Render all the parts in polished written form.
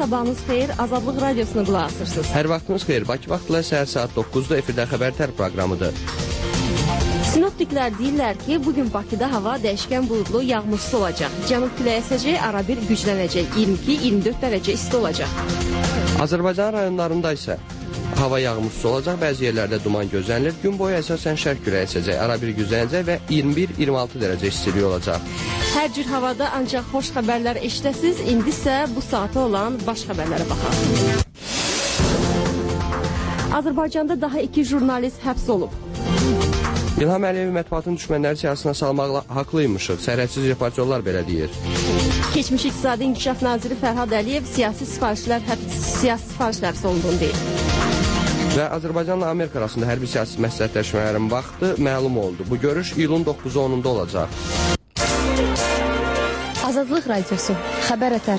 sabahınız xeyir, Azadlıq Radiosuna qulaq asırsınız. Hər vaxtınız xeyir, Bakı vaxtla səhər saat 9-da efirdə xəbərtər proqramıdır. Sinoptiklər deyirlər ki, bugün Bakıda hava dəyişkən buludlu, yağmursuz olacaq. Cənub küləyi əsəcək, arabir güclənəcək, 22-24 dərəcə isti olacaq. Azərbaycan rayonlarında isə hava yağmursuz olacaq, bəzi yerlərdə duman gözlənilir. Gün boyu əsasən şərq küləyi əsəcək, arabir güclənəcək və 21-26 dərəcə istilik olacaq. Hər cür havada ancaq xoş xəbərlər eşidəsiz. İndi isə bu saata olan baş xəbərlərə baxaq. Azərbaycanda daha 2 jurnalist həbs olub. İlham Əliyev mətbuatın düşmənləri siyasına salmaqla haqlıymışıq. Sərhədsiz reportyorlar belə deyir. Keçmiş İqtisadi İnkişaf Naziri Fərhad Əliyev siyasi sifarişlər sonunduğunu deyir. Və Azərbaycanla Amerika arasında hərbi siyasi məsləhətləşmələrin vaxtı məlum oldu. Bu görüş iyulun 9-10-da olacaq. Azadlıq Radiosu, xəbər ətər.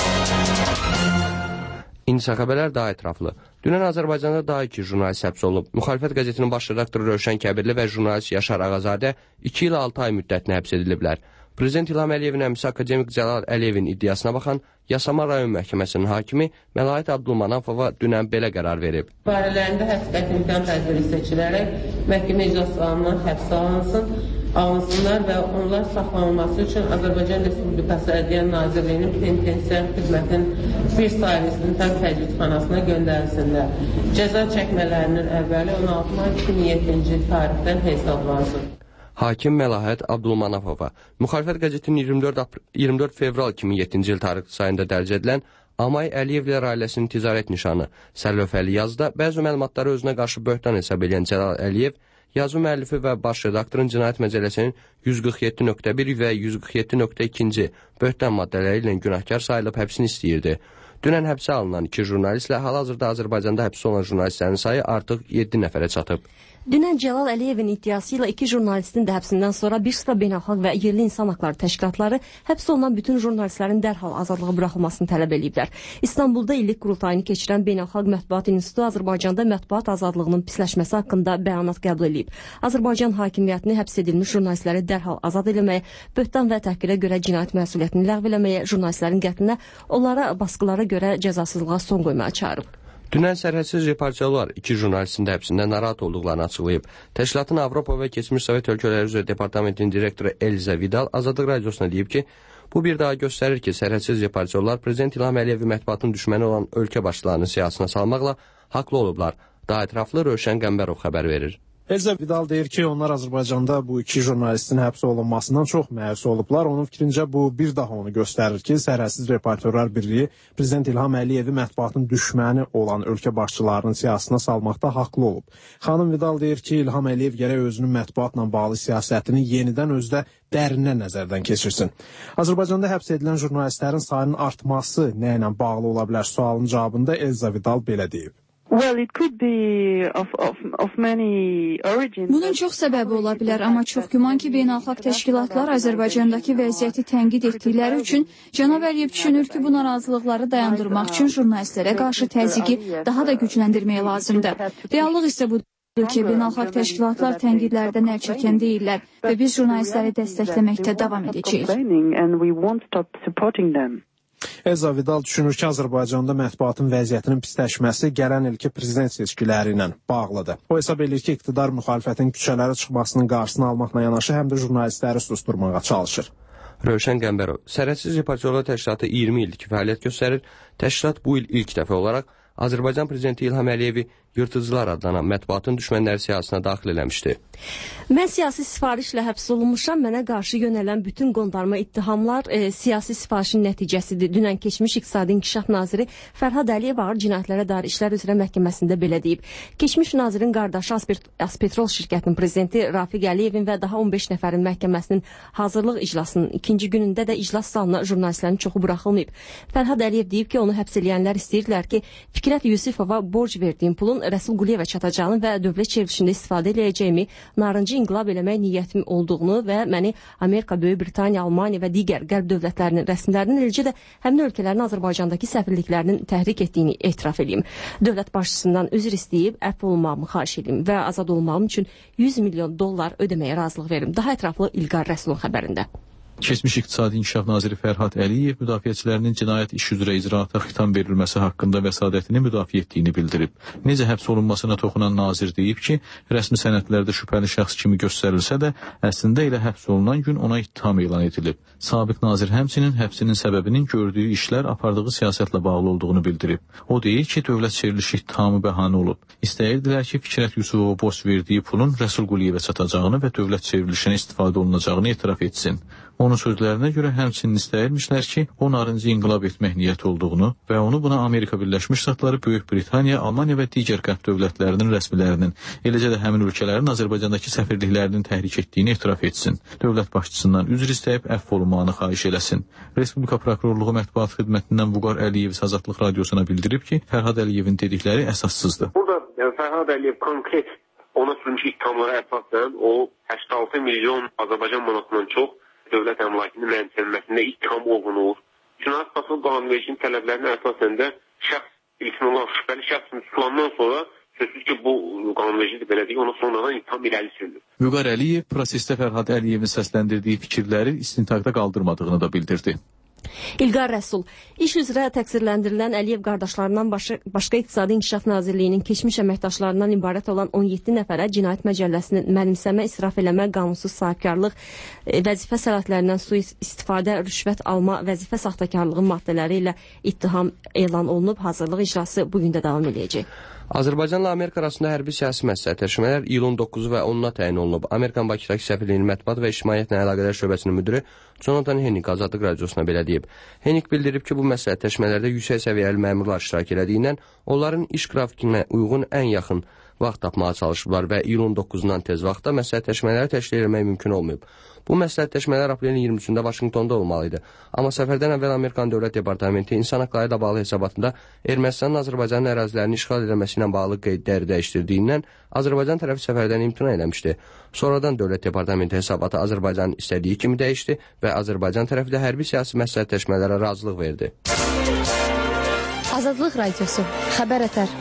İndi xəbərlər daha ətraflı. Dünən Azərbaycanda daha 2 jurnalist həbs olub. Müxalifət qəzetinin baş redaktoru Rövşən Kəbirli və jurnalist Yaşar Ağazadə 2 ilə 6 ay müddətinə həbs ediliblər. Prezident İlham Əliyevin əmisi akademik Cəlal Əliyevin iddiasına baxan Yasama rayon məhkəməsinin hakimi Məlahət Abdulmanafova dünən belə qərar verib. Barələrində həbs qətimkan tədbiri seçilərək məhkəmə iclaslarından həbs alınsınlar və onlar saxlanılması üçün Azərbaycan Respublikası Ədliyyə Nazirliyinin penitensiar xidmətin bir sayəsinin təcridxanasına göndərilsinlər. Cəza çəkmələrinin əvvəli 16 may 2007-ci tarixdən hesablansın. Hakim Məlahət Abdulmanafova Müxalifət qəzetinin 24 fevral 2007-ci il tarix sayında dərc edilən Amay Əliyevlər ailəsinin ticarət nişanı sərlövhəli yazıda bəzi məlumatları özünə qarşı böhtan hesab edən Cəlal Əliyev yazı müəllifi və baş redaktorun cinayət məcəlləsinin 147.1 və 147.2 böhtan maddələri ilə günahkar sayılıb həbsini istəyirdi. Dünən həbsə alınan 2 jurnalistlə hal-hazırda Azərbaycanda həbs olunan jurnalistlərin sayı artıq 7 nəfərə çatıb. Dünən Cəlal Əliyevin iddiası ilə 2 jurnalistin də həbsindən sonra bir sıra beynəlxalq və yerli insan haqları təşkilatları həbs olunan bütün jurnalistlərin dərhal azadlığa buraxılmasını tələb ediblər. İstanbulda illik qurultayını keçirən Beynəlxalq Mətbuat İnstitutu Azərbaycanda mətbuat azadlığının pisləşməsi haqqında bəyanat qəbul edib. Azərbaycan hakimiyyətini həbs edilmiş jurnalistləri dərhal azad etməyə, böhtan və təhqirə görə cinayət məsuliyyətini ləğv etməyə, jurnalistlərin qətlinə, onlara basqılara görə cəzasızlığa son qoymağa çağırıb. Dünən sərhədsiz reportyorlar 2 jurnalistin də həbsindən narahat olduqlarını açıqlayıb. Təşkilatın Avropa və Keçmiş Sovet ölkələri üzrə departamentinin direktoru Eliza Vidal Azadlıq Radiosuna deyib ki, bu bir daha göstərir ki, sərhədsiz reportyorlar Prezident İlham Əliyevi mətbuatın düşməni olan ölkə başçılarının siyasına salmaqla haqlı olublar. Daha ətraflı Rövşən Qəmbərov xəbər verir. Eliza Vidal deyir ki, onlar Azərbaycanda bu 2 jurnalistin həbs olunmasından çox məyus olublar. Onun fikrincə bu bir daha onu göstərir ki, Sərhədsiz Reportyorlar Birliyi Prezident İlham Əliyevi mətbuatın düşməni olan ölkə başçılarının siyasına salmaqda haqlı olub. Xanım Vidal deyir ki, İlham Əliyev gərək özünün mətbuatla bağlı siyasətini yenidən özdə dərindən nəzərdən keçirsin. Azərbaycanda həbs edilən jurnalistlərin sayının artması nə ilə bağlı ola bilər sualının cavabında Eliza Vidal belə deyib. Bunun çox səbəbi ola bilər, amma çox güman ki, beynəlxalq təşkilatlar Azərbaycandakı vəziyyəti tənqid etdikləri üçün Cənab Əliyev düşünür ki, bu narazılıqları dayandırmaq üçün jurnalistlərə qarşı təzyiqi daha da gücləndirmək lazımdır. Reallıq isə budur ki, beynəlxalq təşkilatlar tənqidlərdən əl çəkən deyirlər və biz jurnalistləri dəstəkləməkdə davam edəcəyik. Eliza Vidal düşünür ki, Azərbaycanda mətbuatın vəziyyətinin pisləşməsi gələn ilki prezident seçkiləri ilə bağlıdır. O hesab edir ki, iqtidar müxalifətin küçələrə çıxmasının qarşısını almaqla yanaşı həm də jurnalistləri susturmağa çalışır. Rövşən Qəmbərov Sərhədsiz Reportyorlar Təşkilatı 20 ildir ki, fəaliyyət göstərir. Təşkilat bu il ilk dəfə olaraq Azərbaycan Prezidenti İlham Əliyevi yırtıcılar adlanan mətbuatın düşmənləri siyasına daxil eləmişdi. Mən siyasi sifarişlə həbs olunmuşam. Mənə qarşı yönələn bütün qondarma ittihamlar siyasi sifarişin nəticəsidir. Dünən keçmiş İqtisadi İnkişaf Naziri Fərhad Əliyev ağır cinayətlərə dair işlər üzrə məhkəməsində belə deyib. Keçmiş nazirin qardaşı Aspetrol şirkətinin prezidenti Rafiq Əliyevin və daha 15 nəfərin məhkəməsinin hazırlıq iclasının ikinci günündə də iclas salına jurnalistlərin çoxu buraxılmayıb. Fərhad Əliyev deyib ki, onu həbs eləyənlər istəyirdilər ki, Fikrət Yusifova borc verdiyim pulun Rəsul Quliyevə çatacağını və dövlət çevrilişində istifadə edəcəyimi, narıncı inqilab eləmək niyyətim olduğunu və məni Amerika, Böyük Britaniya, Almaniya və digər qərb dövlətlərinin rəsmilərinin, eləcə də həmin ölkələrin Azərbaycandakı səfirliklərinin təhrik etdiyini etiraf edeyim. Dövlət başçısından üzr istəyib, əfv olmağımı xahiş edeyim və azad olmağım üçün $100 milyon ödəməyə razılıq verim. Daha ətraflı İlqar Rəsulun xəbərində. Keçmiş İqtisadi İnkişaf naziri Fərhad Əliyev müdafiəçilərinin cinayət iş üzrə icraata xitam verilməsi haqqında vəsadətini müdafiə etdiyini bildirib. Necə həbs olunmasına toxunan nazir deyib ki, rəsmi sənədlərdə şübhəli şəxs kimi göstərilsə də, əslində elə həbs olunan gün ona ittiham elan edilib. Sabiq nazir həmçinin həbsinin səbəbinin gördüyü işlər apardığı siyasətlə bağlı olduğunu bildirib. O deyir ki, dövlət çevrilişi ittihamı bəhanə olub. İstəyirdilər ki, Fikrət Yusufova borc verdiyi pulun Rəsul Quliyevə çatacağını və dövlət çevrilişinə istifadə olunacağını etiraf etsin. Onun sözlərinə görə həmçinin istəyirmişlər ki, o narıncı inqilab etmək niyyəti olduğunu və onu buna Amerika Birləşmiş Ştatları, Böyük Britaniya, Almaniya və digər qərb dövlətlərinin rəsmilərinin, eləcə də həmin ölkələrin Azərbaycandakı səfirliklərinin təhrik etdiyini etiraf etsin. Dövlət başçısından üzr istəyib əfv olunmağını xahiş eləsin. Respublika Prokurorluğu Mətbuat Xidmətindən Vüqar Əliyev Azadlıq Radiosuna bildirib ki, Fərhad Əliyevin dedikləri əsassızdır. Burada Fərhad Əliyev konkret ona sürmüş ittihamlara əsasən o 86 milyon Azərbaycan manatından çox dövlət əmlakının mənimsənməsində ittiham olunur. Cinayət Prosesi qanunvericinin tələblərinə əsasən də şübhəli şəxs tutulandan sonra sözsüz ki, bu qanunvericidir belə deyək, ona sonradan ittiham irəli sürülür. Vüqar Əliyev prosesdə Fərhad Əliyevin səsləndirdiyi fikirləri istintaqda qaldırmadığını da bildirdi. İlqar Rəsul, iş üzrə təqsirləndirilən Əliyev qardaşlarından başqa İqtisadi İnkişaf Nazirliyinin keçmiş əməkdaşlarından ibarət olan 17 nəfərə Cinayət Məcəlləsinin mənimsəmə, israf eləmə, qanunsuz sahibkarlıq, vəzifə sənədlərindən sui-istifadə, rüşvət alma, vəzifə saxtakarlığı maddələri ilə ittiham elan olunub. Hazırlıq icrası bugün də davam edəcək. Azərbaycanla Amerika arasında hərbi siyasi məsləhətləşmələr iyulun 9-u və 10-una təyin olunub. Amerikan Bakıdakı səfirliyinin mətbuat və ictimaiyyətlə əlaqələr şöbəsinin müdiri Jonathan Henning Azadlıq Radiosuna belə deyib. Henning bildirib ki, bu məsləhətləşmələrdə yüksək səviyyəli məmurlar iştirak elədiyindən onların iş qrafikinə uyğun ən yaxın vaxt tapmağa çalışıblar və iyulun 9-dan tez vaxtda məsləhətləşmələri təşkil etmək mümkün olmayıb. Bu məsləhətləşmələr aprelin 23-də Vaşinqtonda olmalıydı. Amma səfərdən əvvəl Amerikan Dövlət Departamenti insan haqları ilə bağlı hesabatında Ermənistanın Azərbaycanın ərazilərini işğal edilməsi ilə bağlı qeydləri dəyişdirdiyindən Azərbaycan tərəfi səfərdən imtina eləmişdi. Sonradan Dövlət Departamenti hesabatı Azərbaycanın istədiyi kimi dəyişdi və Azərbaycan tərəfi də hərbi siyasi məsləhətləşmələrə razılıq verdi. Azadlıq Radiosu, Xəbər Ətər.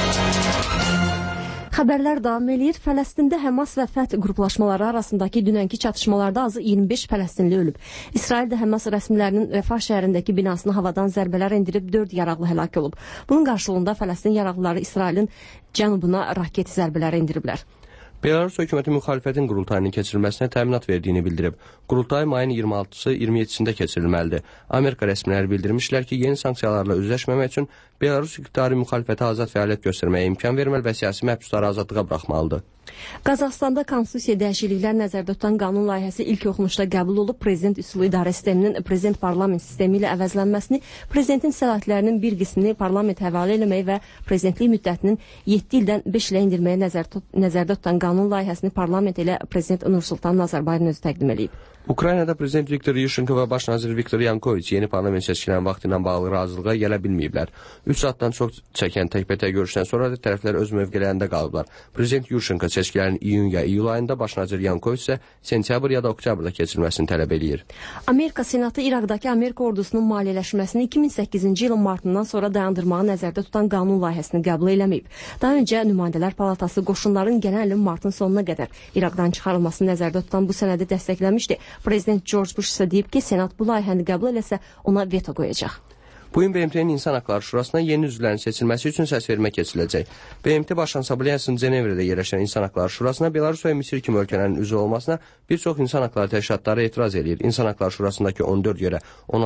Xəbərlər davam edir. Fələstində Həmas və Fəth qruplaşmaları arasındakı dünənki çatışmalarda azı 25 fələstinli ölüb. İsrail də Həmas rəsmilərinin Rəfah şəhərindəki binasını havadan zərbələr endirib 4 yaraqlı həlak olub. Bunun qarşılığında Fələstin yaraqlıları İsrailin cənubuna raket zərbələri endiriblər. Belarus hökuməti müxalifətin qurultayının keçirilməsinə təminat verdiyini bildirib. Qurultay mayın 26-sı 27-sində keçirilməlidir. Amerika rəsmiləri bildirmişlər ki, yeni sanksiyalarla üzləşməmək üçün Belarus iqtidarı müxalifətə azad fəaliyyət göstərməyə imkan verməli və siyasi məhbusları azadlığa buraxmalıdır. Qazaxstanda konstitusiya dəyişikliklər nəzərdə tutan qanun layihəsi ilk oxunuşda qəbul olub. Prezident üsulu idarə sisteminin prezident parlament sistemi ilə əvəzlənməsini, prezidentin səlahiyyətlərinin bir qismini parlament həvalə eləmək və prezidentlik müddətinin 7 ildən 5 ilə indirməyə nəzərdə tutan qanun layihəsini parlament ilə prezident Nursultan Nazarbayevin özü təqdim edib. Ukraynada prezident Viktor Yushchenko və baş nazir Viktor Yanukovich yeni parlament seçkilərinin vaxtı ilə bağlı razılığa gələ bilməyiblər. 3 saatdan çox çəkən təkbətək görüşdən sonra da tərəflər öz mövqelərində qalıblar. Prezident Yushchenko seçkilərin iyun ya iyul ayında, baş nazir Yanukovich isə sentyabr ya da oktyabrda keçirilməsini tələb eləyir. Amerika Senatı İraqdakı Amerika ordusunun maliyyələşməsini 2008-ci ilin martından sonra dayandırmağı nəzərdə tutan qanun layihəsini qəbul eləməyib. Daha öncə Nümayəndələr Palatası qoşunların gələn ilin martın sonuna qədər İraqdan çıxarılmasını nəzərdə tutan bu sənədi dəstəkləmişdi. Prezident George Bush isə deyib ki, Senat bu layihəni qəbul eləsə ona veto qoyacaq. Bu gün BMT-nin İnsan Haqları Şurasına yeni üzvlərin seçilməsi üçün səsvermə keçiriləcək. BMT Baş Assambleyasının Cenevrədə yerləşən İnsan Haqları Şurasına Belarus və Misir kimi ölkələrin üzvü olmasına bir çox insan haqları təşkilatları etiraz edir. İnsan Haqları Şurasındakı 14 yerə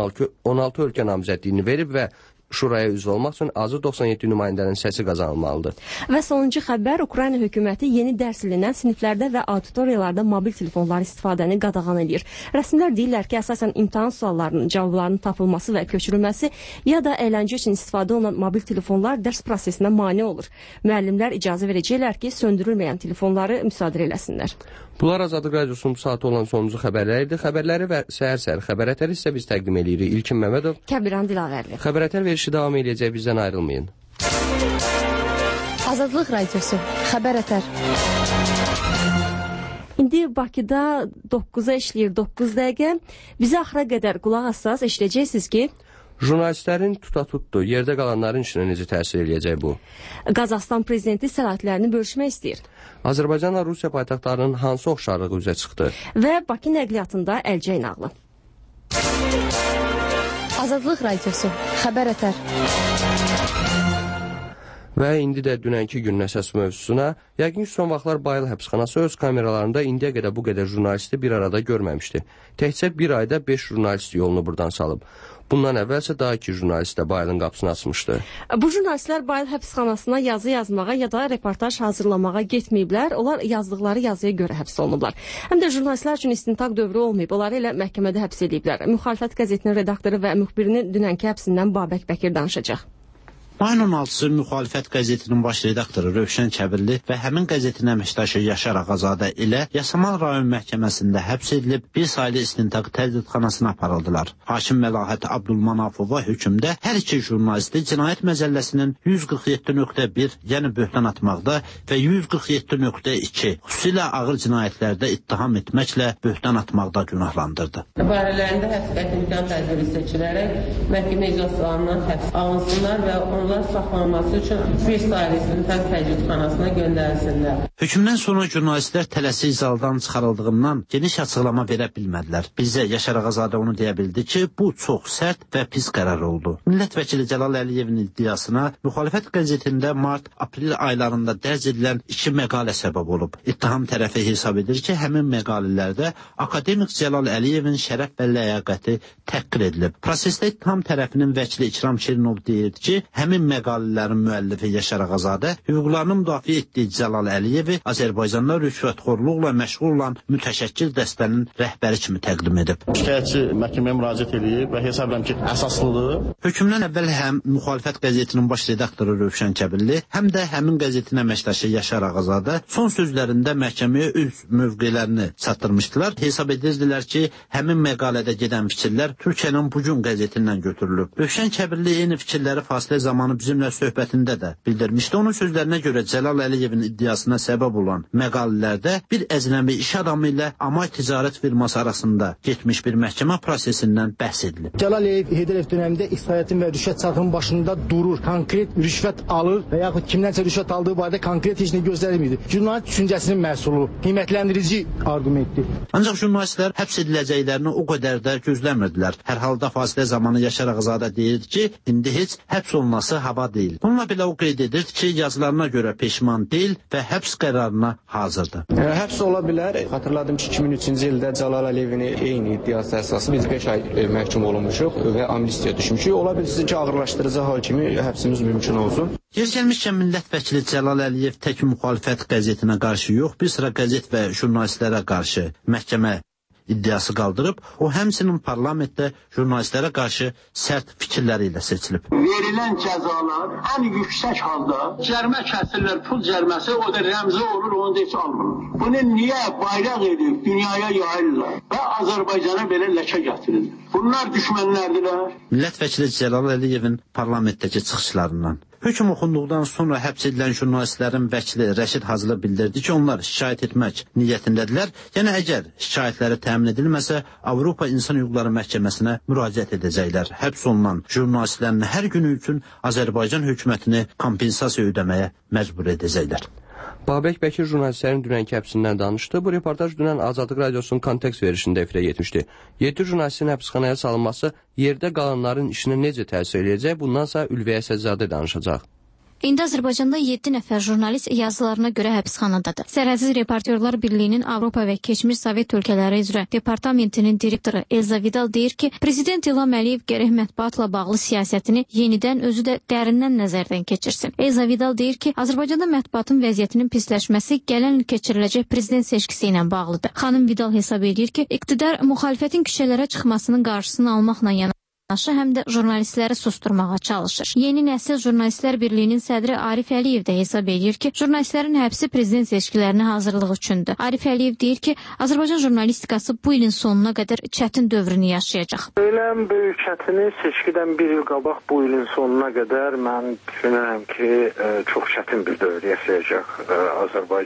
16 ölkə namizədliyini verib və Şuraya üzv olmaq üçün azı 97 nümayəndənin səsi qazanılmalıdır. Və sonuncu xəbər, Ukrayna hökuməti yeni dərs ilindən siniflərdə və auditoriyalarda mobil telefonlar istifadəni qadağan edir. Rəsmilər deyirlər ki, əsasən imtahan suallarının cavablarının tapılması və köçürülməsi ya da əyləncə üçün istifadə olunan mobil telefonlar dərs prosesinə mane olur. Müəllimlər icazə verəcəklər ki, söndürülməyən telefonları müsadirə eləsinlər. Bunlar Azadlıq Radiosunun bu saatı olan sonuncu xəbərləridir. Xəbərləri və səhər-səhər Xəbər Ətər isə biz təqdim edirik. İlkin Məmmədov, Kəbiran Dilavərli. Xəbər Ətər verişi davam edəcək, bizdən ayrılmayın. Azadlıq Radiosu, Xəbər Ətər. İndi Bakıda 9-a işləyir 9 dəqiqə. Bizə axıra qədər qulaq assaz eşidəcəksiniz ki, jurnalistlərin tuta-tutdu, yerdə qalanların işinə necə təsir eləyəcək bu? Qazaxstan prezidenti səlahiyyətlərini bölüşmək istəyir. Azərbaycanla Rusiya paytaxtlarının hansı oxşarlığı üzə çıxdı? Və Bakı nəqliyyatında Əlcək nağlı. Azadlıq Radiosu. Xəbər ətər. Və indi də dünənki günün əsas mövzusuna, yəqin ki, son vaxtlar Bayıl həbsxanası öz kameralarında indiyə qədər bu qədər jurnalisti bir arada görməmişdi. Təkcə bir ayda 5 jurnalist yolunu buradan salıb. Bundan əvvəlsə daha 2 jurnalist də Bayılın qapısını açmışdı. Bu jurnalistlər Bayıl həbsxanasına yazı yazmağa ya da reportaj hazırlamağa getməyiblər. Onlar yazdıqları yazıya görə həbs olunublar. Həm də jurnalistlər üçün istintaq dövrü olmayıb. Onları elə məhkəmədə həbs ediblər. Müxalifət qəzetinin redaktoru və müxbirinin dünənki həbsindən Babək Bəkir danışacaq. Mayın 16-sı Müxalifət qəzetinin baş redaktoru Rövşən Kəbirli və həmin qəzetin əməkdaşı Yaşar Ağazadə ilə Yasamal rayon məhkəməsində həbs edilib bir saylı istintaq tədqiqatxanasına aparıldılar. Hakim Məlahət Abdulmanafova hökmdə hər iki jurnalisti cinayət məcəlləsinin 147.1, yəni böhtan atmaqda və 147.2 xüsusilə ağır cinayətlərdə ittiham etməklə böhtan atmaqda günahlandırdı. Barələrində həbs qəti imkan tədbiri seçilərək məhkəmə iclaslarından həbs alınsınlar və onlar saxlanması üçün bir saylı istintaq tədqiqatxanasına göndərilsinlər. Hökmdən sonra jurnalistlər tələsik zaldan çıxarıldığından geniş açıqlama verə bilmədilər. Bizə Yaşar Ağazadə onu deyə bildi ki, bu çox sərt və pis qərar oldu. Millət vəkili Cəlal Əliyevin iddiasına Müxalifət qəzetində mart-aprel aylarında dərc edilən 2 məqalə səbəb olub. İttiham tərəfi hesab edir ki, həmin məqalələrdə akademik Cəlal Əliyevin şərəf və ləyaqəti təhqir edilib. Prosesdə ittiham tərəfinin vəkili İkram Şirinov deyir ki, həmin məqalələrin müəllifi Yaşar Ağazadə hüquqlarını müdafiə etdiyi Cəlal Əliyevi Azərbaycanda rüşvətxorluqla məşğul olan mütəşəkkil dəstənin rəhbəri kimi təqdim edib. Şikayətçi məhkəməyə müraciət edib və hesab edirəm ki, əsaslıdır. Hökmdən əvvəl həm Müxalifət qəzetinin baş redaktoru Rövşən Kəbirli, həm də həmin qəzetin əməkdaşı Yaşar Ağazadə son sözlərində məhkəməyə öz mövqelərini çatdırmışdılar. Hesab edirdilər ki, həmin məqalədə gedən fikirlər Türkiyənin Bu Gün qəzetindən götürülüb. Rövşən Kəbirli eyni fikirləri fasilə zamanı bizimlə söhbətində də bildirmişdi. Onun sözlərinə görə Cəlal Əliyevin iddiasına səbəb olan məqalələrdə bir əcnəbi iş adamı ilə Amay ticarət firması arasında getmiş bir məhkəmə prosesindən bəhs edilib. Cəlal Əliyev Heydər Əliyev dönəmində iqtisadiyyatın və rüşvət çarxının başında durur, konkret rüşvət alır və yaxud kimdənsə rüşvət aldığı barədə konkret heç nə göstərilmir. Jurnalist düşüncəsinin məhsulu, qiymətləndirici arqumentdir. Ancaq jurnalistlər həbs ediləcəklərini o qədər də gözləmirdilər. Hər halda fasilə zamanı Yaşar Ağazadə deyir ki, indi heç həbs olması hava deyil. Bununla belə o qeyd edir ki, yazılarına görə peşman deyil və həbs qərarına hazırdır. Həbs ola bilər. Xatırladım ki, 2003-cü ildə Cəlal Əliyevin eyni iddiası əsası biz 5 ay məhkum olunmuşuq və amnistiya düşmüşük. Ola bilsin ki, ağırlaşdırıcı hal kimi həbsimiz mümkün olsun. Yer gəlmişkən millət vəkili Cəlal Əliyev tək Müxalifət qəzetinə qarşı yox, bir sıra qəzet və jurnalistlərə qarşı məhkəmə iddiası qaldırıb, o həmçinin parlamentdə jurnalistlərə qarşı sərt fikirləri ilə seçilib. Verilən cəzalar ən yüksək halda cərimə kəsirlər, pul cəriməsi, o da rəmzi olur, onu da heç almırlar. Bunu niyə bayraq edib, dünyaya yayırlar və Azərbaycana belə ləkə gətirir? Bunlar düşmənlərdirlər. Millət vəkili Cəlal Əliyevin parlamentdəki çıxışlarından. Hökm oxunduqdan sonra həbs edilən jurnalistlərin vəkili Rəşid Hacılı bildirdi ki, onlar şikayət etmək niyyətindədirlər. Yəni, əgər şikayətləri təmin edilməsə, Avropa İnsan Hüquqları Məhkəməsinə müraciət edəcəklər. Həbs olunan jurnalistlərin hər günü üçün Azərbaycan hökumətini kompensasiya ödəməyə məcbur edəcəklər. Babək Bəkir jurnalistlərin dünənki həbsindən danışdı. Bu reportaj dünən Azadlıq Radiosunun kontekst verişində efirə getmişdi. 7 jurnalistin həbsxanaya salınması yerdə qalanların işinə necə təsir edəcək, bundansa Ülviyə Səccadə danışacaq. İndi Azərbaycanda 7 nəfər jurnalist yazılarına görə həbsxanadadır. Sərhədsiz Reportyorlar Birliyinin Avropa və keçmiş Sovet ölkələri üzrə departamentinin direktoru Elza Vidal deyir ki, Prezident İlham Əliyev gərək mətbuatla bağlı siyasətini yenidən özü də dərindən nəzərdən keçirsin. Elza Vidal deyir ki, Azərbaycanda mətbuatın vəziyyətinin pisləşməsi gələn il keçiriləcək prezident seçkisi ilə bağlıdır. Xanım Vidal hesab edir ki, iqtidar müxalifətin küçələrə çıxmasının qarşısını almaqla yanaşır, həm də jurnalistləri susturmağa çalışır. Yeni Nəsil Jurnalistlər Birliyinin sədri Arif Əliyev də hesab edir ki, jurnalistlərin həbsi prezident seçkilərinə hazırlıq üçündür. Arif Əliyev deyir ki, Azərbaycan jurnalistikası bu ilin sonuna qədər çətin dövrünü yaşayacaq. Ölən böyük çətini seçkidən bir il qabaq bu ilin sonuna qədər mən düşünürəm ki, çox çətin bir dövr yaşayacaq Azərbaycan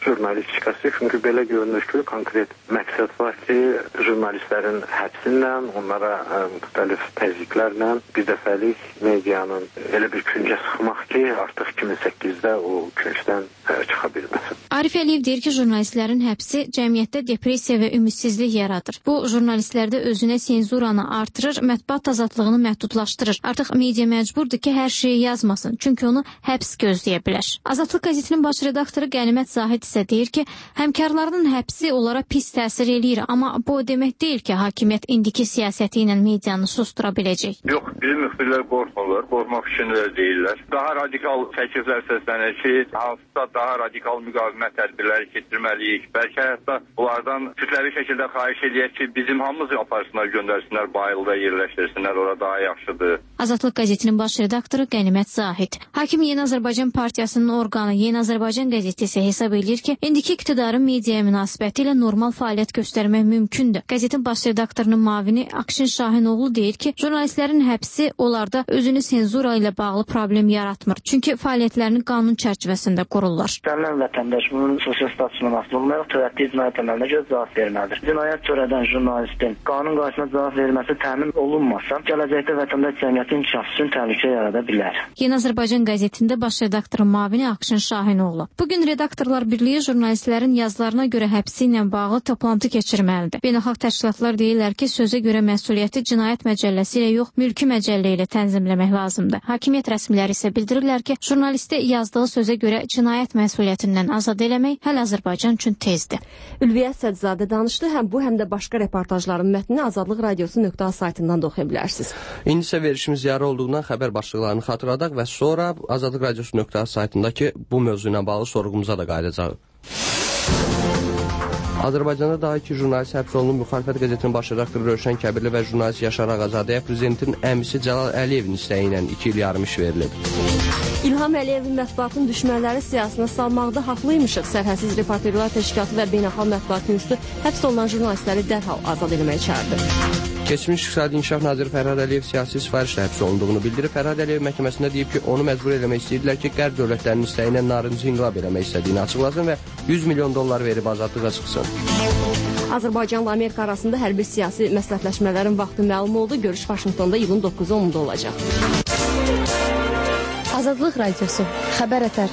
jurnalistikası. Çünki belə görünür ki, konkret məqsəd var ki, jurnalistlərin həbsinlə, onlara müxtəlif təzyiqlərlə bir dəfəlik medianın elə bir küncə sıxmaq ki, artıq 2008-də o küncdən çıxa bilməsin. Arif Əliyev deyir ki, jurnalistlərin həbsi cəmiyyətdə depressiya və ümidsizlik yaradır. Bu, jurnalistlərdə özünə senzuranı artırır, mətbuat azadlığını məhdudlaşdırır. Artıq media məcburdur ki, hər şeyi yazmasın, çünki onu həbs gözləyə bilər. Azadlıq qəzetinin baş redaktoru Qənimət Zahid isə deyir ki, həmkarlarının həbsi onlara pis təsir eləyir, amma bu o demək deyil ki, hakimiyyət indiki siyasəti ilə medianı sustura biləcək. Yox, bizim müxbirlər qorxmurlar, qorxmaq fikrində deyirlər. Daha radikal təkliflər səslənir ki, hansısa daha radikal müqavimət tədbirləri keçirməliyik. Bəlkə hətta bunlardan kütləvi şəkildə xahiş edək ki, bizim hamımızı aparsınlar, göndərsinlər, Bayılda yerləşdirsinlər, orada daha yaxşıdır. Azadlıq qəzetinin baş redaktoru Qənimət Zahid. Hakim Yeni Azərbaycan Partiyasının orqanı Yeni Azərbaycan qəzeti isə hesab edir ki, indiki iqtidarın mediaya münasibəti ilə normal fəaliyyət göstərmək mümkündür. Qəzetin baş redaktorunun müavini Akşin Şahinoğlu deyir ki, jurnalistlərin həbsi onlarda özünü senzura ilə bağlı problem yaratmır. Çünki fəaliyyətlərini qanun çərçivəsində qururlar. İstənilən vətəndaş bunun sosial statusuna məsul olmayaraq törətdiyi cinayət əməlinə görə cavab verməlidir. Cinayət törədən jurnalistin qanun qarşısında cavab verməsi təmin olunmasa, gələcəkdə vətəndaş cəmiyyəti inkişafı üçün təhlükə yarada bilər. Yeni Azərbaycan qəzetində baş redaktorun müavini Akşin Şahinoğlu. Bugün Redaktorlar Birliyi jurnalistlərin yazılarına görə həbsi ilə bağlı toplantı keçirməlidir. Beynəlxalq təşkilatlar deyirlər ki, sözə görə məsuliyyəti cinayət məcəlləsi ilə yox, mülki məcəllə ilə tənzimləmək lazımdır. Hakimiyyət rəsmiləri isə bildirirlər ki, jurnalisti yazdığı sözə görə cinayət məsuliyyətindən azad eləmək hələ Azərbaycan üçün tezdir. Ülviyə Sədzadə danışdı. Həm bu, həm də başqa reportajların mətnini Azadlıq Radiosu.az saytından da oxuya bilərsiniz. İndi isə verişimiz yarı olduğundan xəbər başlıqlarını xatırladaq və sonra Azadlıq Radiosu.az saytındakı bu mövzu ilə bağlı sorğumuza da qayıdacaq. Azərbaycanda daha iki jurnalist həbs olunub. Müxalifət qəzetinin baş redaktoru Rövşən Kəbirli və jurnalist Yaşar Ağazadəyə prezidentin əmisi Cəlal Əliyevin istəyi ilə 2 il yarım iş verilib. İlham Əliyevin mətbuatın düşmənləri siyasına salmaqda haqlıymışıq. Sərhədsiz Reportyorlar Təşkilatı və Beynəlxalq Mətbuat İnstitutu həbs olunan jurnalistləri dərhal azad etməyə çağırdı. Keçmiş İqtisadi İnkişaf Naziri Fərhad Əliyev siyasi sifarişlə həbs olunduğunu bildirib. Fərhad Əliyev məhkəməsində deyib ki, onu məcbur eləmək istəyirdilər ki, qərb dövlətlərinin istəyi ilə narıncı inqilab eləmək istədiyini açıqlasın və $100 milyon verib azadlığa çıxsın. Azərbaycanla Amerika arasında hərbi siyasi məsləhətləşmələrin vaxtı məlum oldu. Görüş Vaşinqtonda iyulun 9-10-da olacaq. Azadlıq Radiosu. Xəbər ətər.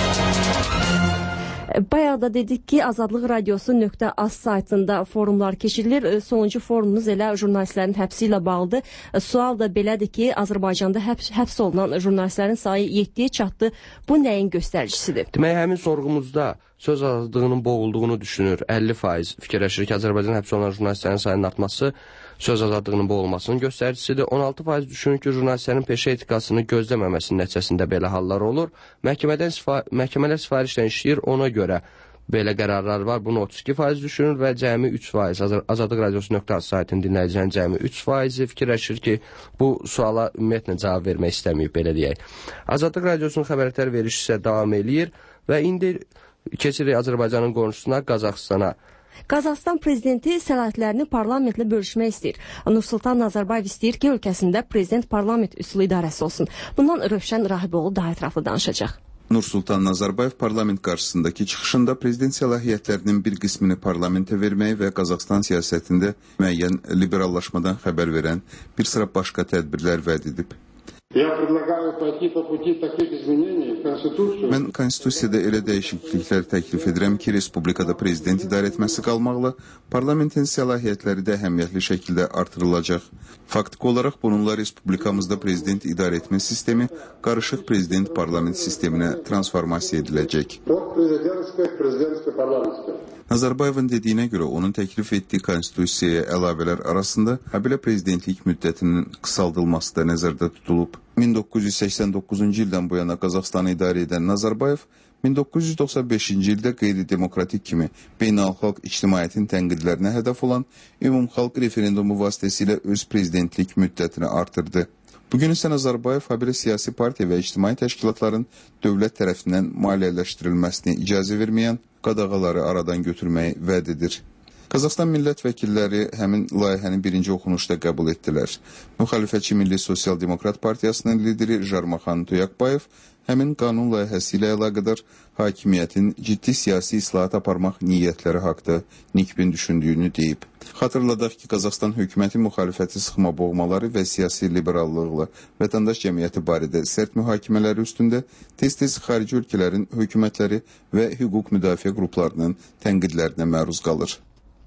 Bayaq da dedik ki, Azadlıq Radiosu.az saytında forumlar keçirilir. Sonuncu forumumuz elə jurnalistlərin həbsi ilə bağlıdır. Sual da belədir ki, Azərbaycanda həbs olunan jurnalistlərin sayı 7-yə çatdı. Bu nəyin göstəricisidir? Demək, həmin sorğumuzda söz azadlığının boğulduğunu düşünür. 50% fikirləşir ki, Azərbaycan həbs olunan jurnalistlərin sayının artması söz azadlığının boğulmasının göstəricisidir. 16% düşünür ki, jurnalistlərin peşə etikasını gözləməməsinin nəticəsində belə hallar olur. Məhkəmələr sifarişlə işləyir, ona görə belə qərarlar var. Bunu 32% düşünür və cəmi 3%. Azadlıq Radiosu.az saytının dinləyicilərin cəmi 3% fikirləşir ki, bu suala ümumiyyətlə cavab vermək istəməyib, belə deyək. Azadlıq Radiosunun xəbərlər verişi isə davam eləyir və indi keçirik Azərbaycanın qonşusuna, Qazaxstana. Qazaxstan prezidenti səlahiyyətlərini parlamentlə bölüşmək istəyir. Nursultan Nazarbayev istəyir ki, ölkəsində prezident parlament üsulu idarəsi olsun. Bundan Rövşən Rahiboğlu daha ətraflı danışacaq. Nursultan Nazarbayev parlament qarşısındakı çıxışında prezident səlahiyyətlərinin bir qismini parlamentə verməyi və Qazaxstan siyasətində müəyyən liberallaşmadan xəbər verən bir sıra başqa tədbirlər vəd edib. Mən konstitusiyada elə dəyişikliklər təklif edirəm ki, respublikada prezident idarə etməsi qalmaqla, parlamentin səlahiyyətləri də əhəmiyyətli şəkildə artırılacaq. Faktiki olaraq bununla respublikamızda prezident idarə etmə sistemi qarışıq prezident-parlament sisteminə transformasiya ediləcək. Nazarbayevin dediyinə görə onun təklif etdiyi konstitusiyaya əlavələr arasında habelə prezidentlik müddətinin qısaldılması da nəzərdə tutulub. 1989-cu ildən bu yana Qazaxstanı idarə edən Nazarbayev 1995-ci ildə qeyri-demokratik kimi beynəlxalq ictimaiyyətin tənqidlərinə hədəf olan ümumxalq referendumu vasitəsilə öz prezidentlik müddətini artırdı. Bugün isə Nazarbayev habelə siyasi partiya və ictimai təşkilatların dövlət tərəfindən maliyyələşdirilməsini icazə verməyən qadağaları aradan götürməyi vəd edir. Qazaxıstan millət vəkilləri həmin layihəni birinci oxunuşda qəbul etdilər. Müxalifətçi Milli Sosial Demokrat Partiyasının lideri Jarmaxan Tuyakbayev həmin qanun layihəsi ilə əlaqədar hakimiyyətin ciddi siyasi islahat aparmaq niyyətləri haqda nikbin düşündüyünü deyib. Xatırladaq ki, Qazaxıstan hökuməti müxalifəti sıxma boğmaları və siyasi liberallıqla vətəndaş cəmiyyəti barədə sərt mühakimələri üstündə tez-tez xarici ölkələrin hökumətləri və hüquq müdafiə qruplarının tənqidlərinə məruz qalır.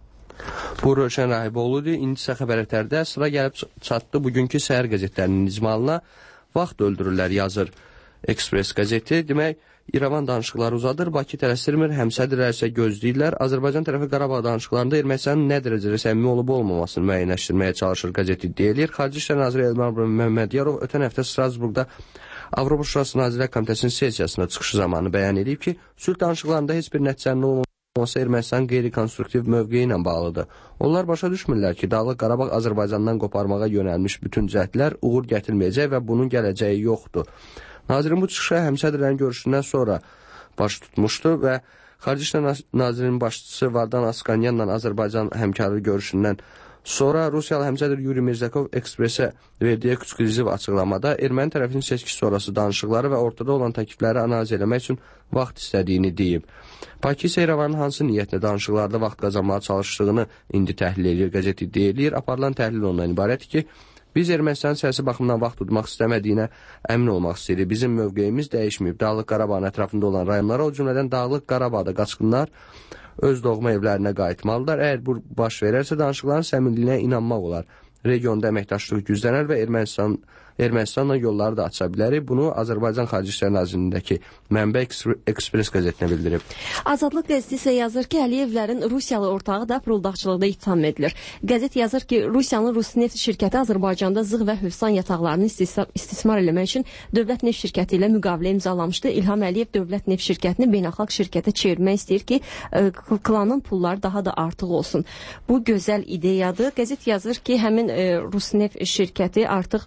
Bu Rövşən Rahiboğlu'dur. İndi isə xəbərlərdə sıra gəlib çatdı bugünkü səhər qəzetlərinin icmalına. Vaxt öldürürlər yazır Ekspres qəzeti. Demək, İrəvan danışıqları uzadır, Bakı tələsirmir, həmsədrlər isə gözləyirlər. Azərbaycan tərəfi Qarabağ danışıqlarında Ermənistanın nə dərəcədə səmimi olub olmamasını müəyyənləşdirməyə çalışır qəzeti deyilir. Xarici İşlər Naziri Elmar Məmmədiyarov ötən həftə Strasburqda Avropa Şurası Nazirlər Komitəsinin sessiyasına çıxışı zamanı bəyan edib ki, sülh danışıqlarında heç bir nəticənin olmaması Ermənistanın qeyri-konstruktiv mövqeyi ilə bağlıdır. Onlar başa düşmürlər ki, Dağlıq Qarabağ Azərbaycandan qoparmağa yönəlmiş bütün cəhdlər uğur gətirməyəcək və bunun gələcəyi yoxdur. Nazirin bu çıxışa həmsədrlərin görüşündən sonra baş tutmuşdu və Xarici İşlər Nazirinin başçısı Vardan Askanyanla Azərbaycan həmkarı görüşündən sonra Rusiyalı həmsədr Yuri Mirzakov Ekspresə verdiyi ekskluziv açıqlamada erməni tərəfinin seçki sonrası danışıqları və ortada olan təklifləri analiz eləmək üçün vaxt istədiyini deyib. Bakı isə İrəvanın hansı niyyətlə danışıqlarda vaxt qazanmağa çalışdığını indi təhlil edir, qəzeti deyilir. Aparılan təhlil ondan ibarətdir ki, biz Ermənistanın siyasi baxımdan vaxt tutmaq istəmədiyinə əmin olmaq istəyirik. Bizim mövqeyimiz dəyişməyib. Dağlıq Qarabağın ətrafında olan rayonlara, o cümlədən Dağlıq Qarabağda qaçqınlar öz doğma evlərinə qayıtmalıdırlar. Əgər bu baş verərsə, danışıqların səmimiliyinə inanmaq olar. Regionda əməkdaşlıq güclənər və Ermənistanla yolları da aça bilərik. Bunu Azərbaycan Xarici İşlər Nazirliyindəki Mənbə Ekspres qəzetinə bildirib. Azadlıq qəzeti isə yazır ki, Əliyevlərin Rusiyalı ortağı da fırıldaqçılıqda ittiham edilir. Qəzet yazır ki, Rusiyanın Rusneft şirkəti Azərbaycanda zığ və hövsan yataqlarını istismar eləmək üçün Dövlət Neft şirkəti ilə müqavilə imzalamışdı. İlham Əliyev Dövlət Neft şirkətini beynəlxalq şirkətə çevirmək istəyir ki, klanın pulları daha da artıq olsun. Bu gözəl ideyadır. Qəzet yazır ki, həmin Rusneft şirkəti artıq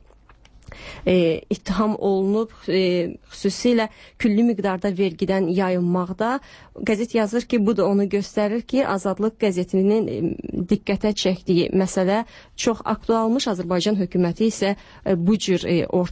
ittiham olunub, xüsusilə külli miqdarda vergidən yayınmaqda. Qəzet yazır ki, bu da onu göstərir ki, Azadlıq qəzetinin diqqətə çəkdiyi məsələ çox aktualmış. Azərbaycan hökuməti isə bu cür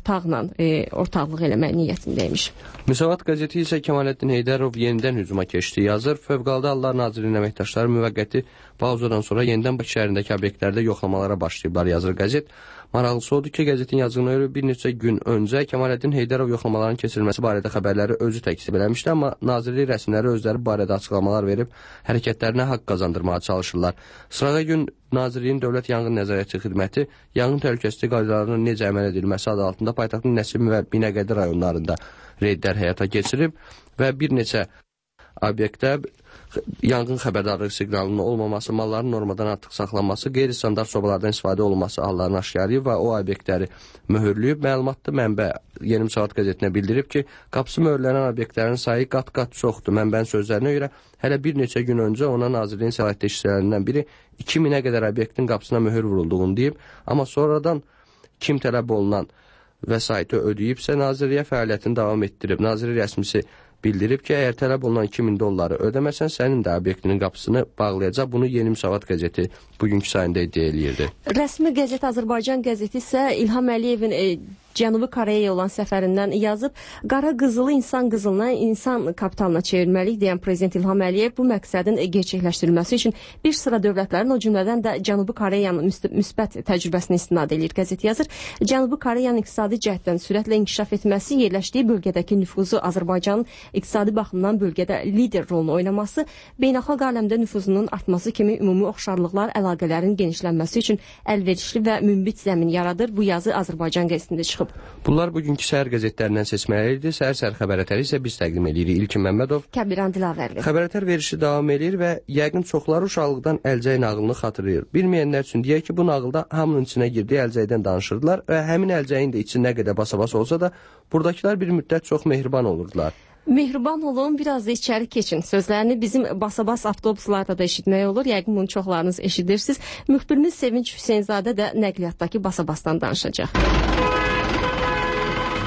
ortaqlıq eləmək niyyətindəymiş. Müsavat qəzeti isə Kemaləddin Heydərov yenidən hücuma keçdi yazır. Fövqəladə Hallar Nazirliyinin əməkdaşları müvəqqəti pauzadan sonra yenidən Bakı şəhərindəki obyektlərdə yoxlamalara başlayıblar yazır qəzet. Maraqlısı odur ki, qəzetin yazığına görə bir neçə gün öncə Kemaləddin Heydərov yoxlamaların keçirilməsi barədə xəbərləri özü təkzib eləmişdi, amma nazirlik rəsmiləri özləri barədə açıqlamalar verib hərəkətlərinə haqq qazandırmağa çalışırlar. Sırağa gün Nazirliyin Dövlət Yanğın Nəzarətçi Xidməti yanğın təhlükəsizlik qaydalarının necə əməl edilməsi adı altında paytaxtın Nəsimi və Binəqədi rayonlarında reydlər həyata keçirib və bir neçə obyektdə yanğın xəbərdarlıq siqnalının olmaması, malların normadan artıq saxlanması, qeyri-standart sobalardan istifadə olunması hallarını aşkarlayıb və o obyektləri mühürləyib. Məlumatlı mənbə Yeni Müsavat qəzetinə bildirib ki, qapısı mühürlənən obyektlərin sayı qat-qat çoxdur. Mənbənin sözlərinə görə hələ bir neçə gün öncə ona Nazirliyin səlahiyyətli işçilərindən biri 2000-ə qədər obyektin qapısına mühür vurulduğunu deyib, amma sonradan kim tələb olunan vəsaiti ödəyibsə Nazirliyə fəaliyyətini davam etdirib. Nazirlik rəsmisi bildirib ki, əgər tələb olunan $2000 ödəməsən, sənin də obyektinin qapısını bağlayacaq. Bunu Yeni Müsavat qəzeti bugünkü sayında iddia eləyirdi. Rəsmi qəzet Azərbaycan qəzeti isə İlham Əliyevin Cənubi Koreyaya olan səfərindən yazıb, qara qızılı insan qızılına, insan kapitalına çevirməliyik deyən Prezident İlham Əliyev bu məqsədin gerçəkləşdirilməsi üçün bir sıra dövlətlərin, o cümlədən də Cənubi Koreyanın müsbət təcrübəsini istinad edir. Qəzet yazır, Cənubi Koreyanın iqtisadi cəhddən sürətlə inkişaf etməsi, yerləşdiyi bölgədəki nüfuzu Azərbaycanın iqtisadi baxımdan bölgədə lider rolunu oynaması, beynəlxalq aləmdə nüfuzunun artması kimi ümumi oxşarlıqlar əlaqələrin genişlənməsi üçün əlverişli və münbit zəmin yaradır. Bu yazı Azərbaycan qəzetində çıxıb. Bunlar bugünkü səhər qəzetlərindən seçmələriydi. Səhər xəbərətəri isə biz təqdim edirik. İlkin Məmmədov, Kəbiran Dilavərli. Xəbərətər verişi davam edir və yəqin çoxları uşaqlıqdan Əlcək nağılını xatırlayır. Bilməyənlər üçün deyək ki, bu nağılda hamının içinə girdiyi Əlcəkdən danışırdılar və həmin Əlcəyin də içi nə qədər basa-basa olsa da, buradakılar bir müddət çox mehriban olurdular. Mehriban olun, biraz da içəri keçin. Sözlərini bizim basa-bas avtobuslarda da eşitmək olur. Yəqin bunu çoxlarınız eşidirsiniz. Müxbirimiz Sevinç Hüseynzadə də nəqliyyatdakı basa-basdan danışacaq.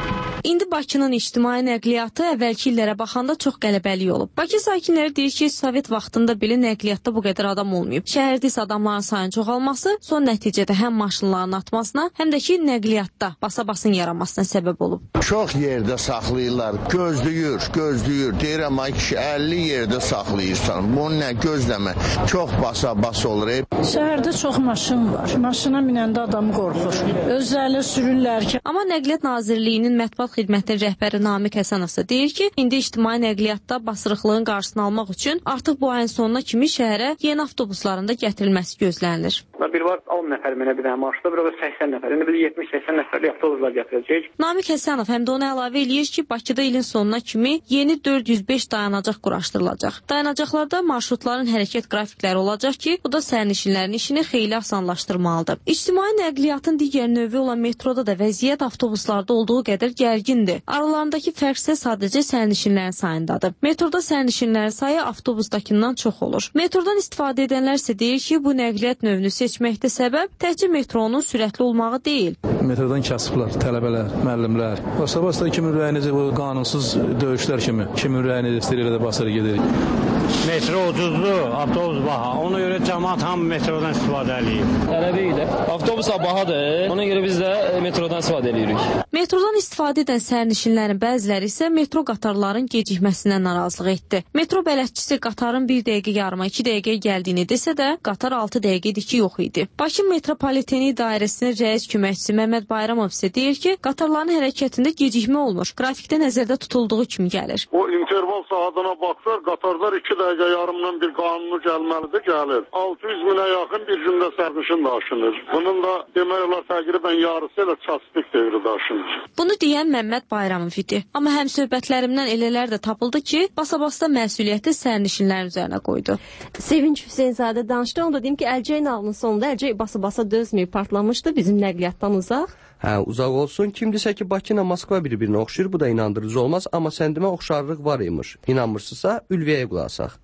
İndi Bakının ictimai nəqliyyatı əvvəlki illərə baxanda çox qələbəli olub. Bakı sakinləri deyir ki, Sovet vaxtında belə nəqliyyatda bu qədər adam olmayıb. Şəhərdə isə adamların sayının çoxalması son nəticədə həm maşınların artmasına, həm də ki, nəqliyyatda basa-basın yaranmasına səbəb olub. Çox yerdə saxlayırlar, gözləyir. Deyirəm, ay kişi, 50 yerdə saxlayırsan. Bunu nə gözləmə, çox basa-bas olur. Şəhərdə çox maşın var. Maşına minəndə adam qorxur. Özləri sürürlər ki. Amma Nəqliyyat Nazirliyinin mətbuat xidmətinin rəhbəri Namiq Həsənov isə deyir ki, indi ictimai nəqliyyatda basırıqlığın qarşısını almaq üçün artıq bu ayın sonuna kimi şəhərə yeni avtobuslarında gətirilməsi gözlənilir. Bir var 10 nəfər mənə bir dənə marşruta, bir var 80 nəfər. İndi biz 70-80 nəfərlik avtobuslar gətirəcəyik. Namiq Həsənov həm də ona əlavə eləyir ki, Bakıda ilin sonuna kimi yeni 405 dayanacaq quraşdırılacaq. Dayanacaqlarda marşrutların hərəkət qrafikləri olacaq ki, bu da sərnişinlərin işini xeyli asanlaşdırmalıdır. İctimai nəqliyyatın digər növü olan metroda da vəziyyət avtobuslarda olduğu qədər gərgindir. Aralarındakı fərq isə sadəcə sərnişinlərin sayındadır. Metroda sərnişinlərin sayı avtobusdakından çox olur. Metrodan istifadə edənlər isə deyir ki, bu nəqliyyat növünü seçməkdə səbəb təkcə metronun sürətli olmağı deyil. Metrodan kasıblar, tələbələr, müəllimlər. Başda kimin ürəyinizi bu qanunsuz döyüşlər kimi, kimin ürəyini istəyir də basır gedir. Metro ucuzdur, avtobus baha. Ona görə cəmaət hamı metrodan istifadə edir. Tələbə ilə. Avtobus bahadır. Ona görə biz də metrodan istifadə edirik. Metrodan istifadə edən sərnişinlərin bəziləri isə metro qatarların gecikməsindən narazılıq etdi. Metro bələdçisi qatarın 1 dəqiqə yarıma 2 dəqiqəyə gəldiyini desə də, qatar 6 dəqiqədir ki, yox idi. Bakı Metropoliteni İdarəsinin rəis köməkçisi Məhəmməd Bayramov isə deyir ki, qatarların hərəkətində gecikmə olmur. Qrafikdə nəzərdə tutulduğu kimi gəlir. O interval saatına baxsaq, qatarlar 2 dəqiqə yarımdan bir qanunu gəlməlidir, gəlir. 600 minə yaxın bir gündə sərnişin daşınır. Bunun da demək olar təqribən yarısı elə çastik devri daşınır. Bunu deyən Məhəmməd Bayramov idi. Amma həm söhbətlərimdən elələr də tapıldı ki, basa-basta məsuliyyəti sərnişinlərin üzərinə qoydu. Sevinç Hüseynzadə danışdı. Onu da deyim ki, Əlcək nağlının sonunda Əlcək basa-basa dözməyib partlamışdı bizim nəqliyyatdan uzaq. Uzaq olsun. Kimdirsə ki, Bakı ilə Moskva bir-birinə oxşayır, bu da inandırıcı olmaz. Amma səndimə oxşarlıq var imiş. İnanmırsınızsa, Ülviyə qulaq asaq.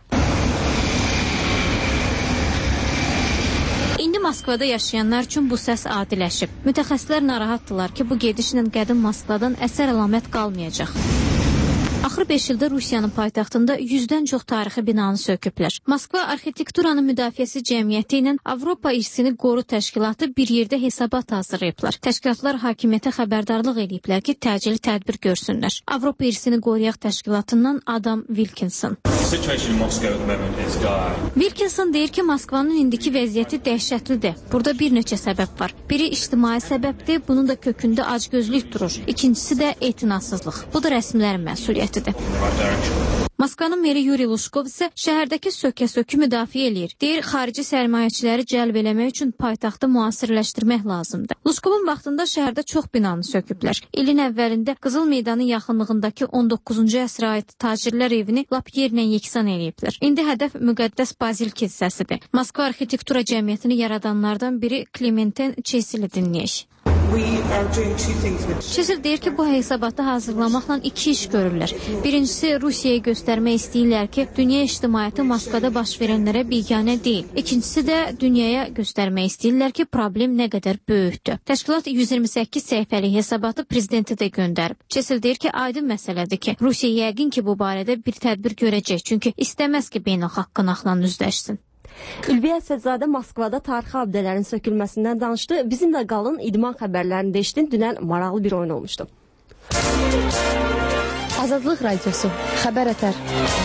İndi Moskvada yaşayanlar üçün bu səs adiləşib. Mütəxəssislər narahatdırlar ki, bu gedişlə qədim Moskvadan əsər əlamət qalmayacaq. Axır 5 ildə Rusiyanın paytaxtında 100-dən çox tarixi binanı söküblər. Moskva Arxitekturanın Müdafiəsi Cəmiyyəti ilə Avropa İrsini Qoru Təşkilatı bir yerdə hesabat hazırlayıblar. Təşkilatlar hakimiyyətə xəbərdarlıq ediblər ki, təcili tədbir görsünlər. Avropa İrsini Qoruyaq Təşkilatından Adam Wilkinson. Wilkinson deyir ki, Moskvanın indiki vəziyyəti dəhşətlidir. Burada bir neçə səbəb var. Biri ictimai səbəbdir, bunun da kökündə acgözlük durur. İkincisi də etinasızlıq. Bu da rəsmilərin məsuliyyətidir. Moskvanın meri Yuri Lushkov isə şəhərdəki sökə-sökü müdafiə eləyir. Deyir, xarici sərmayəçiləri cəlb eləmək üçün paytaxtı müasirləşdirmək lazımdır. Lushkovun vaxtında şəhərdə çox binanı söküblər. İlin əvvəlində Qızıl Meydanın yaxınlığındakı 19-cu əsrə aid tacirlər evini lap yerlə yeksan eləyiblər. İndi hədəf müqəddəs Bazil kilsəsidir. Moskva Arxitektura Cəmiyyətini yaradanlardan biri Clementen Çesili dinləyək. Çesil deyir ki, bu hesabatı hazırlamaqla 2 iş görürlər. Birincisi, Rusiyaya göstərmək istəyirlər ki, dünya ictimaiyyəti Moskvada baş verənlərə biganə deyil. İkincisi də dünyaya göstərmək istəyirlər ki, problem nə qədər böyükdür. Təşkilat 128 səhifəlik hesabatı prezidentə də göndərib. Çesil deyir ki, aydın məsələdir ki, Rusiya yəqin ki, bu barədə bir tədbir görəcək, çünki istəməz ki, beynəlxalq qınaqla üzləşsin. Ülviyə Əsədzadə Moskvada tarixi abidələrin sökülməsindən danışdı. Bizimlə qalın, idman xəbərlərində eşitdin. Dünən maraqlı bir oyun olmuşdu. Azadlıq Radiosu, Xəbər Ətər.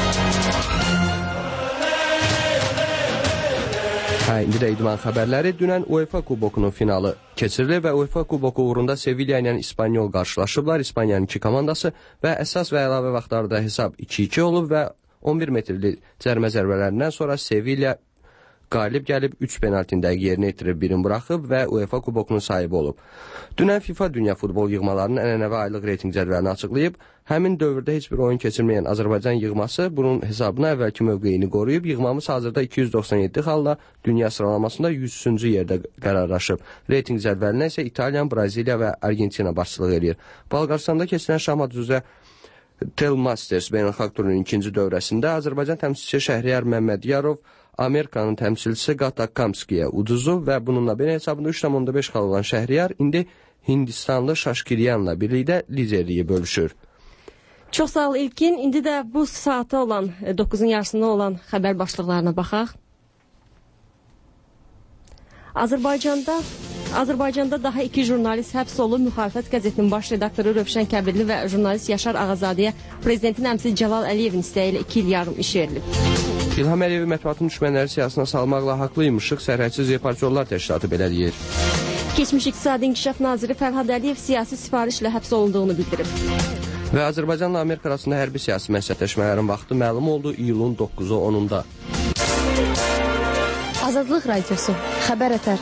İndi də idman xəbərləri. Dünən UEFA kubokunun finalı keçirildi və UEFA kuboku uğrunda Sevilla ilə İspanyol qarşılaşıblar. İspaniyanın 2 komandası və əsas və əlavə vaxtlarda hesab 2-2 olub və 11 metrli cərimə zərbələrindən sonra Sevilla qalib gəlib 3 penaltini dəqiq yerinə yetirib, birini buraxıb və UEFA kubokunun sahibi olub. Dünən FIFA Dünya Futbol yığmalarının ənənəvi aylıq reyting cədvəlini açıqlayıb. Həmin dövrdə heç bir oyun keçirməyən Azərbaycan yığması bunun hesabına əvvəlki mövqeyini qoruyub. Yığmamız hazırda 297 xalla dünya sıralamasında 100-cü yerdə qərarlaşıb. Reyting cədvəlinə isə İtaliya, Braziliya və Argentina başçılıq edir. Bolqarıstanda keçirilən şahmat üzrə Tel Masters beynəlxalq turunun 2-ci dövrəsində Azərbaycan təmsilçisi Şəhriyar Məmmədiyarov Amerikanın təmsilçisi Qata Kamskiyə uduzub və bununla belə hesabında 3,5 xal olan Şəhriyar indi Hindistanlı Şaşkiryanla birlikdə liderliyi bölüşür. Çox sağ ol İlkin. İndi də bu saata olan 9-un yarısında olan xəbər başlıqlarına baxaq. Azərbaycanda daha 2 jurnalist həbs olub. Müxalifət qəzetinin baş redaktoru Rövşən Kəbirli və jurnalist Yaşar Ağazadəyə prezidentin əmsil Cəlal Əliyevin istəyi ilə 2 il yarım iş verilib. İlham Əliyevi mətbuatın düşmənləri siyasına salmaqla haqlıymışıq, Sərhədsiz Reportyorlar Təşkilatı belə deyir. Keçmiş İqtisadi İnkişaf Naziri Fərhad Əliyev siyasi sifarişlə həbs olunduğunu bildirib. Və Azərbaycanla Amerika arasında hərbi siyasi məsləhətləşmələrin vaxtı məlum oldu iyulun 9-u 10-unda. Azadlıq Radiosu, Xəbər Ətər.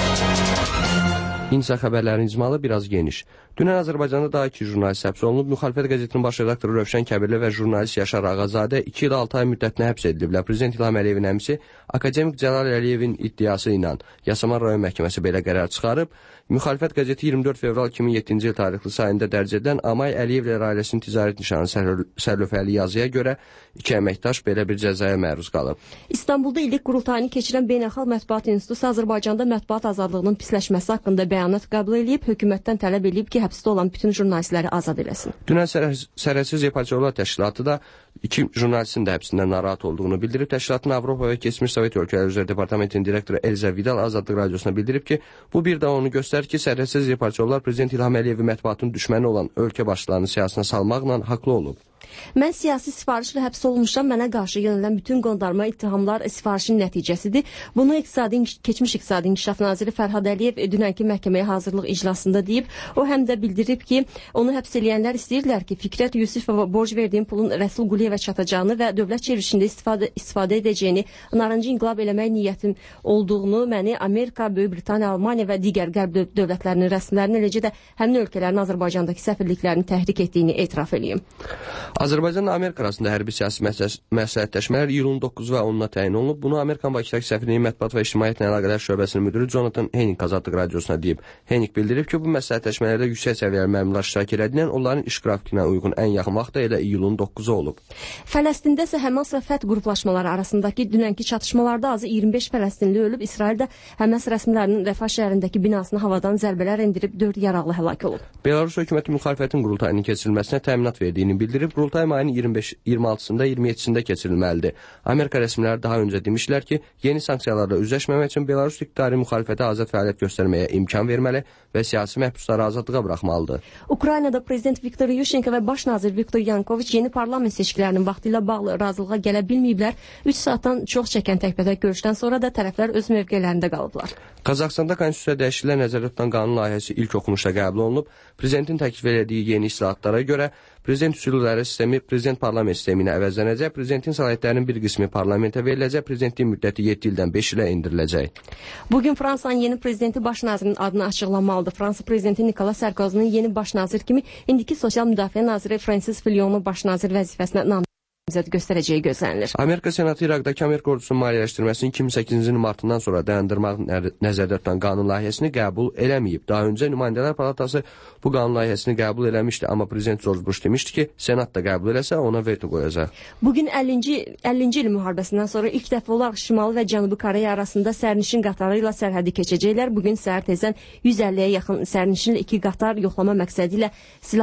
İnsa xəbərlərin icmalı biraz geniş. Dünən Azərbaycanda daha 2 jurnalist həbs olunub. Müxalifət qəzetinin baş redaktoru Rövşən Kəbirli və jurnalist Yaşar Ağazadə 2 il 6 ay müddətinə həbs ediliblər. Prezident İlham Əliyevin əmisi akademik Cəlal Əliyevin iddiası ilə Yasamal rayon məhkəməsi belə qərar çıxarıb. Müxalifət qəzeti 24 fevral 2007-ci il tarixli sayında dərc edilən Amay Əliyevlər ailəsinin ticarət nişanı sərlövhəli yazıya görə 2 əməkdaş belə bir cəzaya məruz qalıb. İstanbulda illik qurultayını keçirən Beynəlxalq Mətbuat İnstitutu Azərbaycanda mətbuat azadlığının pisləşməsi haqqında bəyanat qəbul edib, hökumətdən tələb edib ki, həbsdə olan bütün jurnalistləri azad eləsin. Dünən Sərhədsiz Reportyorlar Təşkilatı da 2 jurnalistin də həbsindən narahat olduğunu bildirib. Təşkilatın Avropa və Keçmiş Sovet Ölkələri üzrə Departamentinin direktoru Elza Vidal Azadlıq Radiosuna bildirib ki, bu bir də onu göstərir ki, Sərhədsiz Reportyorlar Prezident İlham Əliyevi mətbuatın düşməni olan ölkə başçılarının siyasına salmaqla haqlı olub. Mən siyasi sifarişlə həbs olunmuşam, mənə qarşı yönələn bütün qondarma ittihamlar sifarişin nəticəsidir. Bunu keçmiş İqtisadi İnkişaf Naziri Fərhad Əliyev dünənki məhkəməyə hazırlıq iclasında deyib. O həm də bildirib ki, onu həbs eləyənlər istəyirlər ki, Fikrət Yusifova borc verdiyim pulun Rəsul Quliyevə çatacağını və dövlət çevrilişində istifadə edəcəyini, narıncı inqilab eləmək niyyətim olduğunu, məni Amerika, Böyük Britaniya, Almaniya və digər qərb dövlətlərinin rəsmilərinin, eləcə də həmin ölkələrin Azərbaycandakı səfirliklərini təhrik etdiyini etiraf eləyim. Azərbaycanla Amerika arasında hərbi siyasi məsləhətləşmələr iyulun 9 və 10-na təyin olunub. Bunu Amerikan Bakıdakı səfirliyin mətbuat və ictimaiyyətlə əlaqələr şöbəsinin müdiri Jonathan Henning Azadlıq Radiosuna deyib. Henning bildirib ki, bu məsləhətləşmələrdə yüksək səviyyəli məmurlar iştirak edilən, onların iş qrafikinə uyğun ən yaxın vaxt da elə iyulun 9-u olub. Fələstində isə Həmas və FƏT qruplaşmaları arasındakı dünənki çatışmalarda azı 25 fələstinli ölüb. İsraildə Həmas rəsmilərinin Rəfah şəhərindəki binasını havadan zərbələr endirib 4 yaralı həlak olub. Belarus hökuməti müxalifətin qurultayının keçirilməsinə təminat verdiyini bildirib. Qurultay mayının 26-sında, 27-sində keçirilməlidir. Amerika rəsmiləri daha öncə demişlər ki, yeni sanksiyalarla üzləşməmək üçün Belarus iqtidari müxalifətə azad fəaliyyət göstərməyə imkan verməli və siyasi məhbusları azadlığa buraxmalıdır. Ukraynada prezident Viktor Yushchenko və baş nazir Viktor Yanukoviç yeni parlament seçkilərinin vaxtı ilə bağlı razılığa gələ bilməyiblər. 3 saatdan çox çəkən təkbətək görüşdən sonra da tərəflər öz mövqelərində qalıblar. Qazaxstanda konstitusiya dəyişikliklər nəzərdə tutan qanun layihəsi ilk oxunuşda qəbul olunub. Prezidentin təklif etdiyi yeni islahatlara görə prezident üsulları sistemi prezident parlament sisteminə əvəzlənəcək, prezidentin səlahiyyətlərinin bir qismi parlamentə veriləcək, prezidentin müddəti 7 ildən 5 ilə endiriləcək. Bugün Fransanın yeni prezidenti baş nazirinin adını açıqlamalıdır. Fransa prezidenti Nicolas Sarkozy'nin yeni baş nazir kimi indiki sosial müdafiə naziri Francis Fillon'u baş nazir vəzifəsinə namizəd göstərəcəyi gözlənilir. Amerika Senatı İraqdakı Amerika ordusunun maliyyələşdirməsini 2008-ci il martından sonra dayandırmaq nəzərdə tutan qanun layihəsini qəbul eləməyib. Daha öncə Nümayəndələr Palatası bu qanun layihəsini qəbul eləmişdi, amma prezident George Bush demişdi ki, Senat da qəbul eləsə ona veto qoyacaq. Bugün 50-ci il müharibəsindən sonra ilk dəfə olaraq Şimali və Cənubi Koreya arasında sərnişin qatarı ilə sərhədi keçəcəklər. Bugün səhər tezdən 150-yə yaxın sərnişinlə 2 qatar yoxlama məqsədi ilə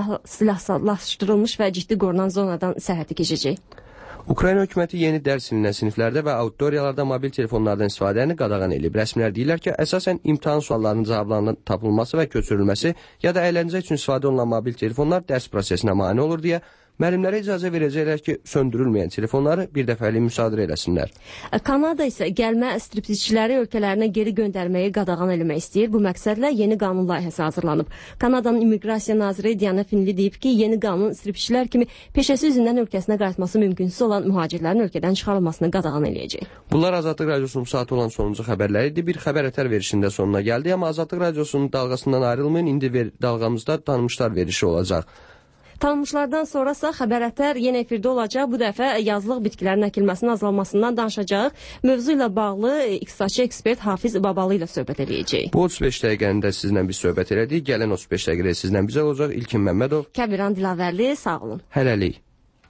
silahlaşdırılmış və ciddi qorunan zonadan sərhədi keçəcək. Ukrayna hökuməti yeni dərs ilinən siniflərdə və auditoriyalarda mobil telefonlardan istifadəni qadağan edib. Rəsmilər deyirlər ki, əsasən imtahan suallarının cavablarının tapılması və köçürülməsi ya da əyləncə üçün istifadə olunan mobil telefonlar dərs prosesinə mane olur deyə müəllimlərə icazə verəcəklər ki, söndürülməyən telefonları bir dəfəlik müsadirə eləsinlər. Kanada isə gəlmə striptizçiləri ölkələrinə geri göndərməyi qadağan eləmək istəyir. Bu məqsədlə yeni qanun layihəsi hazırlanıb. Kanadanın İmmiqrasiya naziri Diana Finli deyib ki, yeni qanun striptizçilər kimi peşəsi üzündən ölkəsinə qayıtması mümkünsüz olan mühacirlərin ölkədən çıxarılmasını qadağan eləyəcək. Bunlar Azadlıq Radiosunun saatı olan sonuncu xəbərləri idi. Bir xəbər ətər verişində sonuna gəldi, amma Azadlıq Radiosunun dalğasından ayrılmayın. İndi dalğamızda tanınmışlar verişi olacaq. Tanınmışlardan sonrasa xəbər ətər yenə efirdə olacaq. Bu dəfə yazlıq bitkilərin əkilməsinin azalmasından danışacağıq. Mövzu ilə bağlı iqtisadçı ekspert Hafiz Babalı ilə söhbət edəcəyik. Bu 35 dəqiqəndə sizlə bir söhbət elədik. Gələn 35 dəqiqədə sizlə bizə olacaq İlkin Məmmədov, Kəbiran Dilavərli, sağ olun. Hələlik.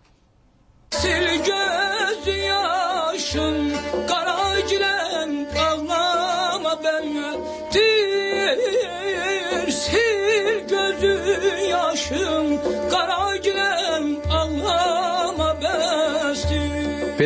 Sil göz yaşın, qara girən ağlama bəni, sil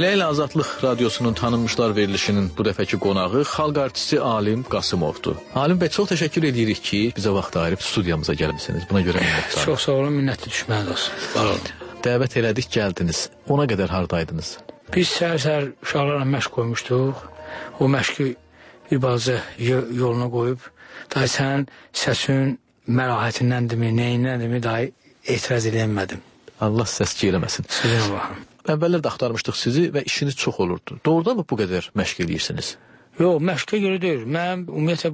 Beləliklə Azadlıq Radiosunun tanınmışlar verilişinin bu dəfəki qonağı xalq artisti Alim Qasımovdur. Alim bəy, çox təşəkkür edirik ki, bizə vaxt ayırıb studiyamıza gəlmisiniz. Buna görə minnətdarım. Çox sağ olun, minnətli düşməniz olsun. Var olun. Dəvət elədik, gəldiniz. Ona qədər hardaydınız? Biz səhər uşaqlarla məşq qoymuşduq. O məşqi bir balaca yoluna qoyub, daha sənin səsin məlahətindəndirmi, neyindəndirmi, daha etiraz edəmədim. Allah səs-küy eləməsin. Sizə baxın. Əvvəllər də axtarmışdıq sizi və işiniz çox olurdu. Doğrudan mı bu qədər məşq edirsiniz? Yox, məşqə görə deyil. Mən ümumiyyətlə